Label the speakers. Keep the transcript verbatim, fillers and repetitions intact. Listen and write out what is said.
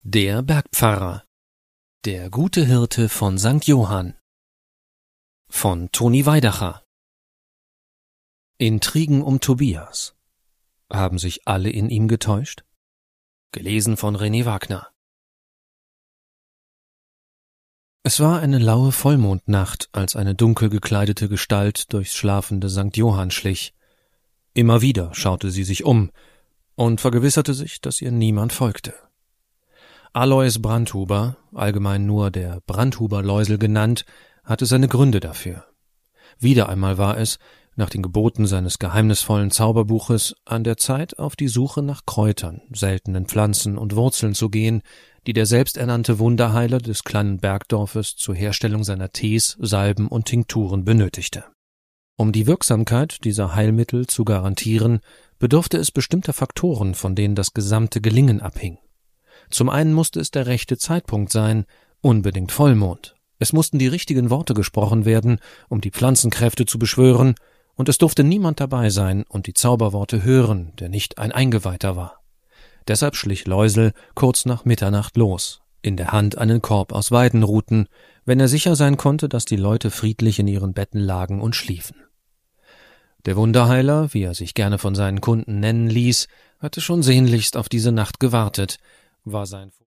Speaker 1: Der Bergpfarrer. Der gute Hirte von Sankt Johann von Toni Weidacher. Intrigen um Tobias. Haben sich alle in ihm getäuscht? Gelesen von René Wagner. Es war eine laue Vollmondnacht, als eine dunkel gekleidete Gestalt durchs schlafende Sankt Johann schlich. Immer wieder schaute sie sich um und vergewisserte sich, dass ihr niemand folgte. Alois Brandhuber, allgemein nur der Brandhuber-Läusel genannt, hatte seine Gründe dafür. Wieder einmal war es, nach den Geboten seines geheimnisvollen Zauberbuches, an der Zeit, auf die Suche nach Kräutern, seltenen Pflanzen und Wurzeln zu gehen, die der selbsternannte Wunderheiler des kleinen Bergdorfes zur Herstellung seiner Tees, Salben und Tinkturen benötigte. Um die Wirksamkeit dieser Heilmittel zu garantieren, bedurfte es bestimmter Faktoren, von denen das gesamte Gelingen abhing. Zum einen musste es der rechte Zeitpunkt sein, unbedingt Vollmond. Es mussten die richtigen Worte gesprochen werden, um die Pflanzenkräfte zu beschwören, und es durfte niemand dabei sein und die Zauberworte hören, der nicht ein Eingeweihter war. Deshalb schlich Läusel kurz nach Mitternacht los, in der Hand einen Korb aus Weidenruten, wenn er sicher sein konnte, dass die Leute friedlich in ihren Betten lagen und schliefen. Der Wunderheiler, wie er sich gerne von seinen Kunden nennen ließ, hatte schon sehnlichst auf diese Nacht gewartet, war sein